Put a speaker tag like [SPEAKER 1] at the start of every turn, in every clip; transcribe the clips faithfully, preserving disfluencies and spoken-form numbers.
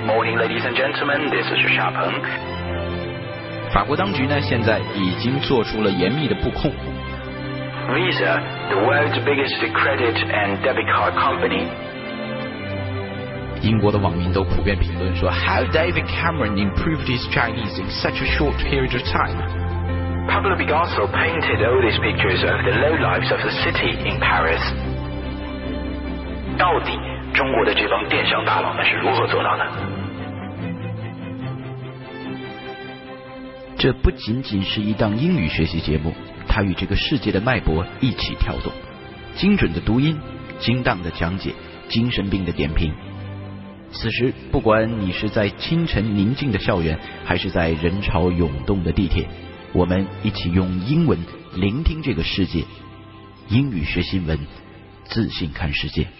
[SPEAKER 1] Good morning, ladies and gentlemen. This is 夏鹏。
[SPEAKER 2] 法国当局呢，现在已经做出了严密的布控。
[SPEAKER 1] Visa, the world's biggest credit and debit card company.
[SPEAKER 2] 英国的网民都普遍评论说 ，How David Cameron improved his Chinese in such a short period of time?
[SPEAKER 1] Pablo Picasso painted all these pictures of the lowlifes of the city in Paris. 到底中国的这帮电商大佬们是如何做到的？
[SPEAKER 2] 这不仅仅是一档英语学习节目，它与这个世界的脉搏一起跳动。精准的读音，精当的讲解，精神病的点评。此时，不管你是在清晨宁静的校园，还是在人潮涌动的地铁，我们一起用英文聆听这个世界。英语学新闻，自信看世界。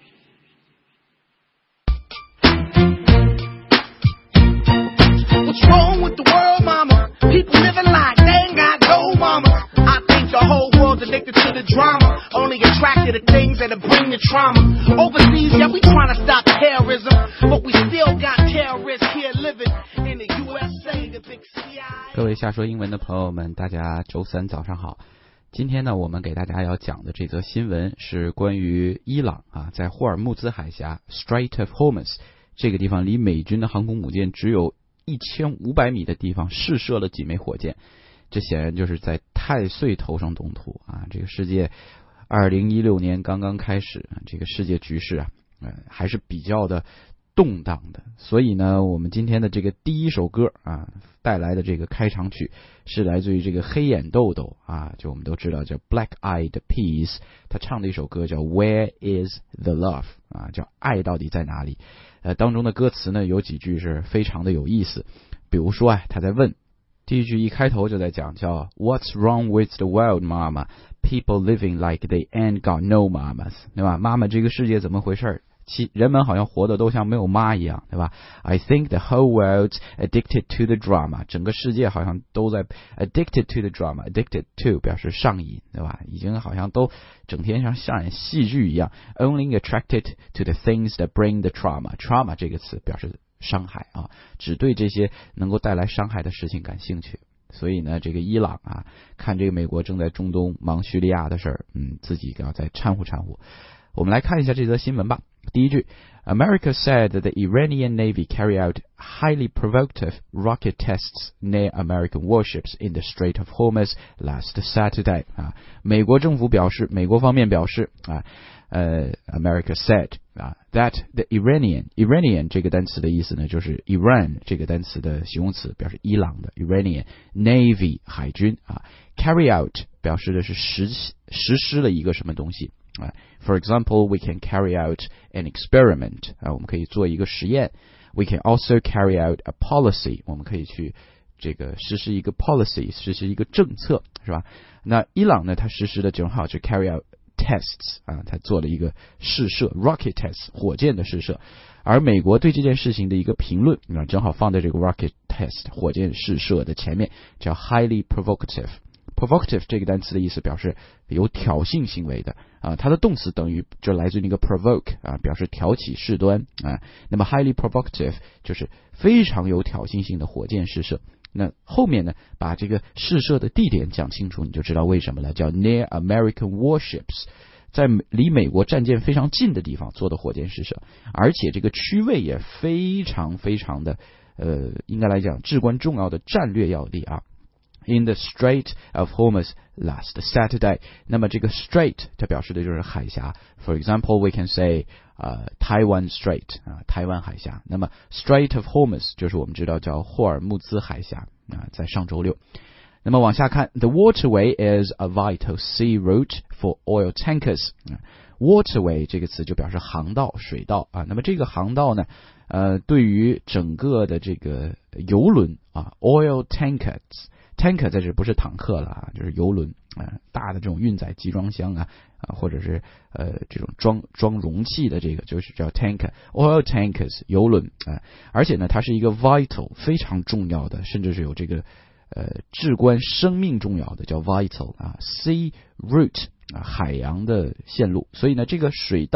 [SPEAKER 3] What's wrong with the world, mama? People living like they ain't got no mama. I think the whole world's addicted to the drama, only attracted to things that'll bring the trauma. Overseas, yeah, we trying to stop terrorism, but we still got terrorists here living in the U S A, the big C I A.
[SPEAKER 2] 各位下说英文的朋友们，大家周三早上好。今天呢，我们给大家要讲的这则新闻是关于伊朗啊，在霍尔木兹海峡 Strait of Hormuz 这个地方，离美军的航空母舰只有一千五百米的地方试射了几枚火箭。这显然就是在太岁头上动土啊！这个世界二零一六年刚刚开始，这个世界局势啊，呃，还是比较的动荡的。所以呢，我们今天的这个第一首歌啊，带来的这个开场曲是来自于这个黑眼豆豆啊，就我们都知道叫 Black Eyed Peas， 他唱的一首歌叫 Where is the Love 啊，叫爱到底在哪里？呃，当中的歌词呢有几句是非常的有意思，比如说啊，他在问。第一句一开头就在讲叫 What's wrong with the world, mama? People living like they ain't got no mamas， 对吧？妈妈，这个世界怎么回事？其人们好像活的都像没有妈一样，对吧 ？I think the whole world's addicted to the drama， 整个世界好像都在 addicted to the drama，addicted to 表示上瘾，对吧？已经好像都整天像上演戏剧一样 ，only attracted to the things that bring the trauma。trauma 这个词表示伤害啊，只对这些能够带来伤害的事情感兴趣。所以呢，这个伊朗啊，看这个美国正在中东忙叙利亚的事儿，嗯，自己要再掺和掺和。我们来看一下这则新闻吧。第一句 ，America said that the Iranian Navy carried out highly provocative rocket tests near American warships in the Strait of Hormuz last Saturday。啊，美国政府表示，美国方面表示啊。呃、uh, ，America said 啊、uh, ，that the Iranian Iranian 这个单词的意思呢，就是 Iran 这个单词的形容词，表示伊朗的 Iranian Navy 海军啊 ，carry out 表示的是实实施了一个什么东西啊。For example, we can carry out an experiment 啊，我们可以做一个实验。We can also carry out a policy， 我们可以去这个实施一个 policy， 实施一个政策，是吧？那伊朗呢，它实施的正好是 carry out tests 啊，他做了一个试射 rocket tests 火箭的试射，而美国对这件事情的一个评论啊，正好放在这个 rocket test 火箭试射的前面，叫 highly provocative。provocative 这个单词的意思表示有挑衅行为的啊，它的动词等于就来自于那个 provoke 啊，表示挑起事端啊。那么 highly provocative 就是非常有挑衅性的火箭试射。那后面呢，把这个试射的地点讲清楚，你就知道为什么了，叫 near American warships， 在离美国战舰非常近的地方做的火箭试射，而且这个区位也非常非常的呃，应该来讲至关重要的战略要地啊。In the Strait of Hormuz last Saturday， 那么这个 Strait 它表示的就是海峡。For example, we can say 呃、uh, Taiwan Strait 啊，台湾海峡。那么 Strait of Hormuz 就是我们知道叫霍尔木兹海峡啊，在上周六。那么往下看 ，The waterway is a vital sea route for oil tankers。Waterway 这个词就表示航道、水道啊。那么这个航道呢，呃，对于整个的这个油轮啊 ，oil tankers。tanker 在这不是坦克了啊，就是油轮啊、呃，大的这种运载集装箱啊啊，或者是呃这种装装容器的这个就是叫 tanker，oil tankers 油轮啊、呃，而且呢，它是一个 vital 非常重要的，甚至是有这个呃至关生命重要的叫 vital 啊 sea route 啊海洋的线路，所以呢，这个水道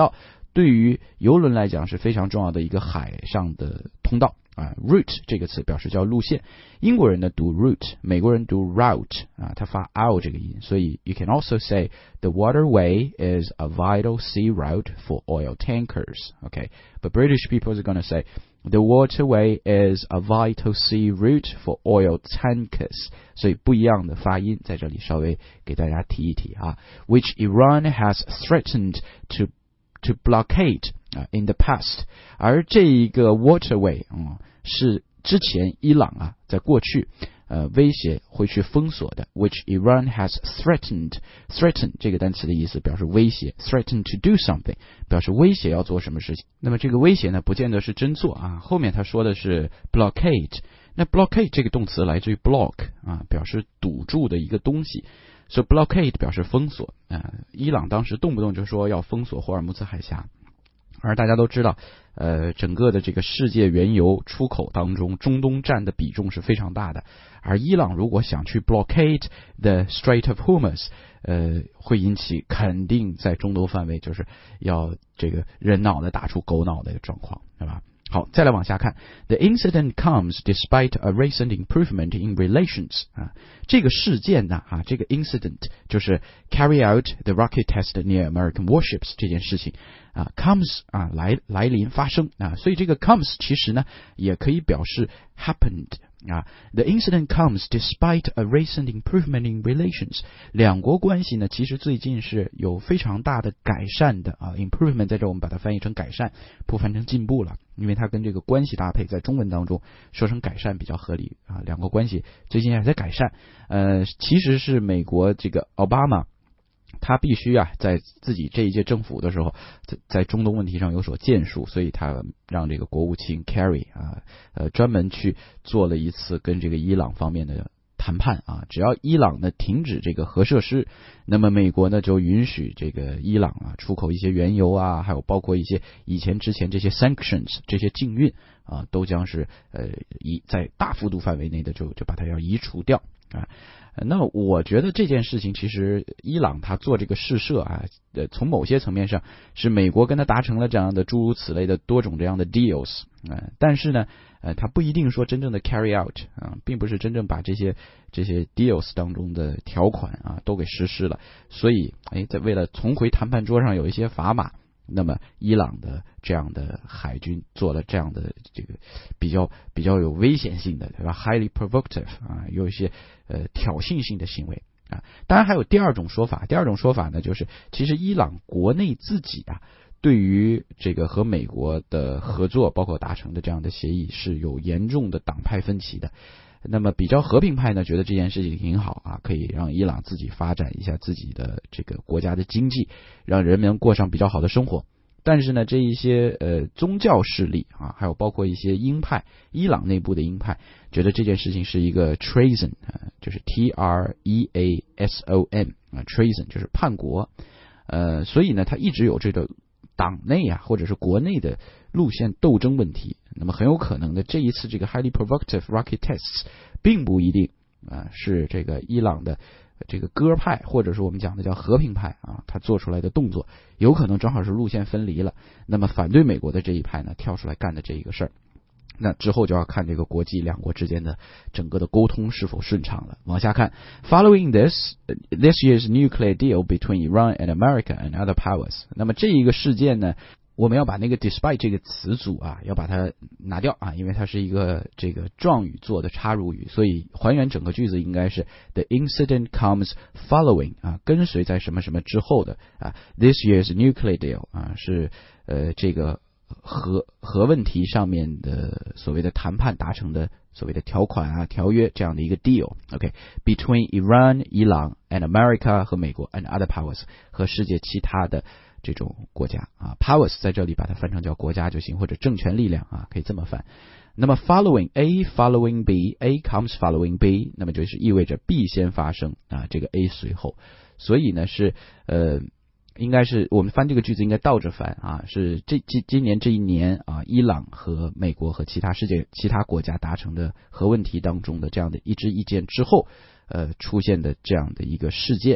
[SPEAKER 2] 对于游轮来讲是非常重要的一个海上的通道啊 ，route 这个词表示叫路线。英国人呢读 route， 美国人读 route 啊，他发 ow 这个音，所以 you can also say the waterway is a vital sea route for oil tankers. Okay, but British people are going to say the waterway is a vital sea route for oil tankers. 所以不一样的发音在这里稍微给大家提一提啊 ，which Iran has threatened to to blockade、uh, in the past， 而这一个 waterway、嗯、是之前伊朗啊在过去呃威胁会去封锁的 ，which Iran has threatened threaten 这个单词的意思表示威胁 ，threaten to do something 表示威胁要做什么事情。那么这个威胁呢，不见得是真做啊，后面他说的是 blockade， 那 blockade 这个动词来自于 block 啊，表示堵住的一个东西。所以 blockade 表示封锁啊、呃，伊朗当时动不动就说要封锁霍尔木兹海峡，而大家都知道，呃，整个的这个世界原油出口当中，中东占的比重是非常大的，而伊朗如果想去 blockade the Strait of Hormuz， 呃，会引起肯定在中东范围就是要这个人脑袋打出狗脑袋的状况，对吧？好，再来往下看 ，The incident comes despite a recent improvement in relations 啊，这个事件呢啊，这个 incident 就是 carry out the rocket test near American warships 这件事情啊 ，comes 啊来来临发生啊，所以这个 comes 其实呢也可以表示 happened。啊 ，The incident comes despite a recent improvement in relations。两国关系呢，其实最近是有非常大的改善的啊。improvement 在这我们把它翻译成改善，不翻成进步了，因为它跟这个关系搭配，在中文当中说成改善比较合理啊。两国关系最近还在改善，呃，其实是美国这个奥巴马。他必须啊，在自己这一届政府的时候，在在中东问题上有所建树，所以他让这个国务卿 Kerry 啊，呃，专门去做了一次跟这个伊朗方面的谈判啊。只要伊朗呢停止这个核设施，那么美国呢就允许这个伊朗啊出口一些原油啊，还有包括一些以前之前这些 sanctions 这些禁运啊，都将是呃移在大幅度范围内的就就把它要移除掉啊。那我觉得这件事情其实伊朗他做这个试射啊，呃，从某些层面上是美国跟他达成了这样的诸如此类的多种这样的 deals 啊、呃，但是呢，呃，他不一定说真正的 carry out 啊、呃，并不是真正把这些这些 deals 当中的条款啊都给实施了，所以哎，在为了重回谈判桌上有一些砝码。那么伊朗的这样的海军做了这样的这个比较比较有危险性的，对吧 ？highly provocative 啊，有一些呃挑衅性的行为啊。当然还有第二种说法，第二种说法呢，就是其实伊朗国内自己啊，对于这个和美国的合作，包括达成的这样的协议，是有严重的党派分歧的。那么比较和平派呢，觉得这件事情挺好啊，可以让伊朗自己发展一下自己的这个国家的经济，让人们过上比较好的生活。但是呢，这一些呃宗教势力啊，还有包括一些鹰派，伊朗内部的鹰派，觉得这件事情是一个 treason 啊，就是 T R E A S O N 啊 ，treason 就是叛国。呃，所以呢，他一直有这个党内啊，或者是国内的路线斗争问题。那么很有可能的，这一次这个 highly provocative rocket tests 并不一定啊、呃、是这个伊朗的这个鸽派，或者是我们讲的叫和平派啊，他做出来的动作，有可能正好是路线分离了。那么反对美国的这一派呢，跳出来干的这一个事儿。那之后就要看这个国际两国之间的整个的沟通是否顺畅了。往下看 ，Following this this year's nuclear deal between Iran and America and other powers。那么这一个事件呢，我们要把那个 despite 这个词组啊，要把它拿掉啊，因为它是一个这个状语做的插入语，所以还原整个句子应该是 The incident comes following 啊，跟随在什么什么之后的啊 ，This year's nuclear deal 啊，是呃这个。核核问题上面的所谓的谈判达成的所谓的条款啊条约这样的一个 deal，OK，between、okay, Iran 伊朗 and America 和美国 and other powers 和世界其他的这种国家啊 powers 在这里把它翻成叫国家就行，或者政权力量啊可以这么翻。那么 following A following B A comes following B， 那么就是意味着 B 先发生啊，这个 A 随后，所以呢是呃。应该是我们翻这个句子应该倒着翻啊，是这今今年这一年啊，伊朗和美国和其他世界其他国家达成的核问题当中的这样的一支意见之后，呃出现的这样的一个事件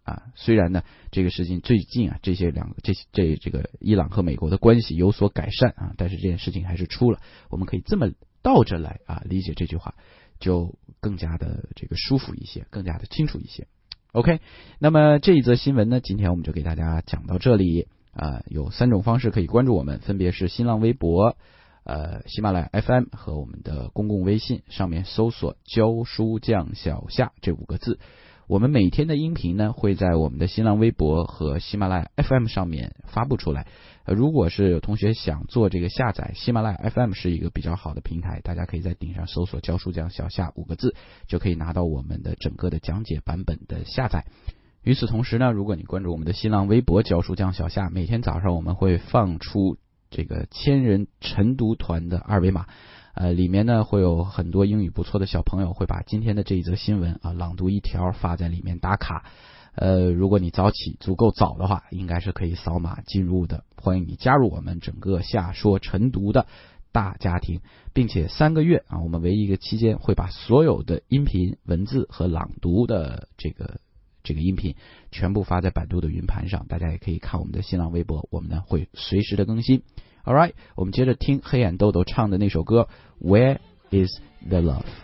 [SPEAKER 2] 啊。虽然呢，这个事情最近啊，这些两个这这这个伊朗和美国的关系有所改善啊，但是这件事情还是出了。我们可以这么倒着来啊理解这句话，就更加的这个舒服一些，更加的清楚一些。OK， 那么这一则新闻呢，今天我们就给大家讲到这里啊。有三种方式可以关注我们，分别是新浪微博、呃喜马拉雅 F M 和我们的公共微信，上面搜索教书匠小夏这五个字。我们每天的音频呢，会在我们的新浪微博和喜马拉雅 F M 上面发布出来。呃，如果是有同学想做这个下载，喜马拉雅 F M 是一个比较好的平台，大家可以在顶上搜索教书匠小夏五个字，就可以拿到我们的整个的讲解版本的下载。与此同时呢，如果你关注我们的新浪微博教书匠小夏，每天早上我们会放出这个千人晨读团的二维码，呃，里面呢会有很多英语不错的小朋友会把今天的这一则新闻啊朗读一条发在里面打卡。呃，如果你早起足够早的话，应该是可以扫码进入的。欢迎你加入我们整个夏说晨读的大家庭，并且三个月啊，我们为一个期间会把所有的音频、文字和朗读的这个这个音频全部发在百度的云盘上，大家也可以看我们的新浪微博，我们呢会随时的更新。Alright， 我们接着听黑眼豆豆唱的那首歌 Where is the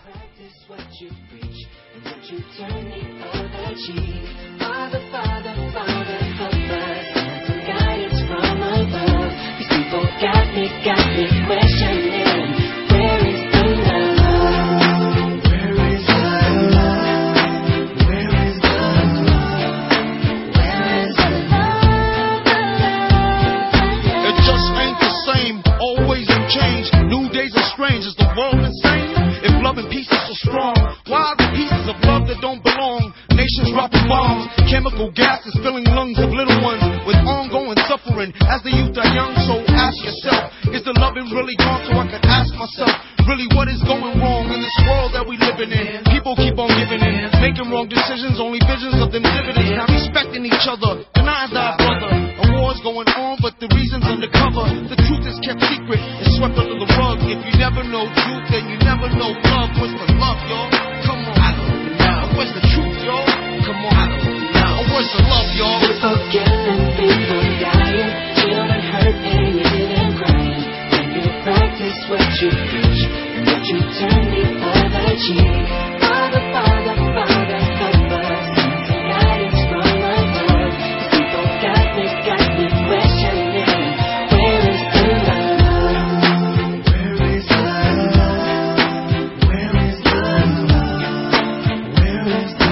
[SPEAKER 2] Love。Got me, got me questioning, where is the love? Where is the love? Where is the love? Where is the love?
[SPEAKER 3] It just ain't the same, always in change. New days are strange, is the world insane? If love and peace is so strong, why are the pieces of love that don't belong? Nations dropping bombs, chemical gases filling lungs of little ones with ongoing suffering as the youth are young. So ask yourself, is the loving really gone? So I could ask myself, really what is going wrong in this world that we living in? People keep on giving in, making wrong decisions, only visions of them dividends. Not respecting each other, denying thy brother. A war's going on, but the reason's undercover. The truth is kept secret, it's swept under the rug. If you never know truth, then you never know love. What's the love, y'all? Come on, I don't know. What's the truth, y'all? Come on, I don't know. What's the love, y'all?
[SPEAKER 4] People killing, people dying, children hurt, painted and crying. When you practice what you preach, and what you turn the other cheek. Father, Father, Father, help us. Some guidance from above. People got me, got me questioning, where is the love?
[SPEAKER 3] Where is the love? Where is the love? Where is the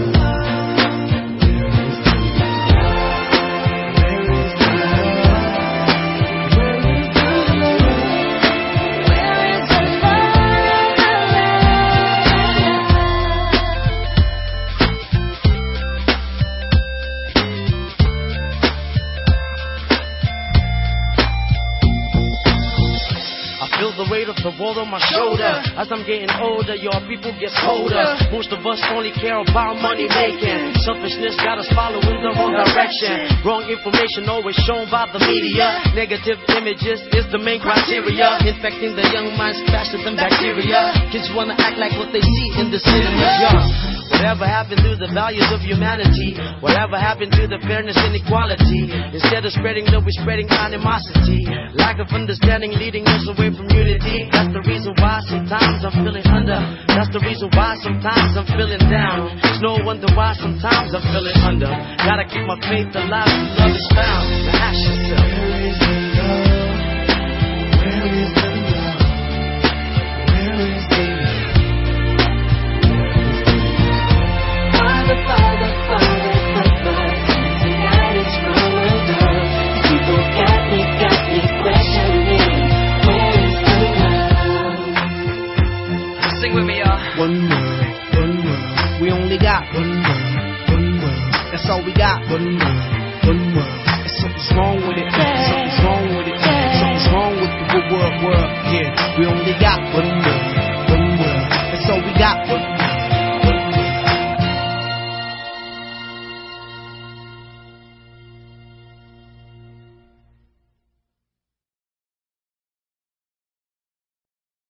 [SPEAKER 3] the world on my shoulder. As I'm getting older, your people get colder. Most of us only care about money making. Selfishness got us following the wrong direction. Wrong information always shown by the media. Negative images is the main criteria. Infecting the young minds faster than bacteria. Kids wanna act like what they see in the cinema. Yeah. Whatever happened to the values of humanity? Whatever happened to the fairness and equality? Instead of spreading love, we're spreading animosity. Lack of understanding leading us away from unity. That's the reason why sometimes I'm feeling under. That's the reason why sometimes I'm feeling down. It's no wonder why sometimes I'm feeling under. Gotta keep my faith alive till love is found. Now ask yourself, where is the love? Where is the love? Where is the love?
[SPEAKER 4] Father, Father, Father, help us. Some guidance from above. People got me, got me questioning, where is the love?
[SPEAKER 3] Sing with me, y'all. One world, one world. We only got one world, one world. That's all we got. One world, one world. There's something's wrong with it. Something's wrong with it. Something's wrong with the world, world. Yeah, we only got one world.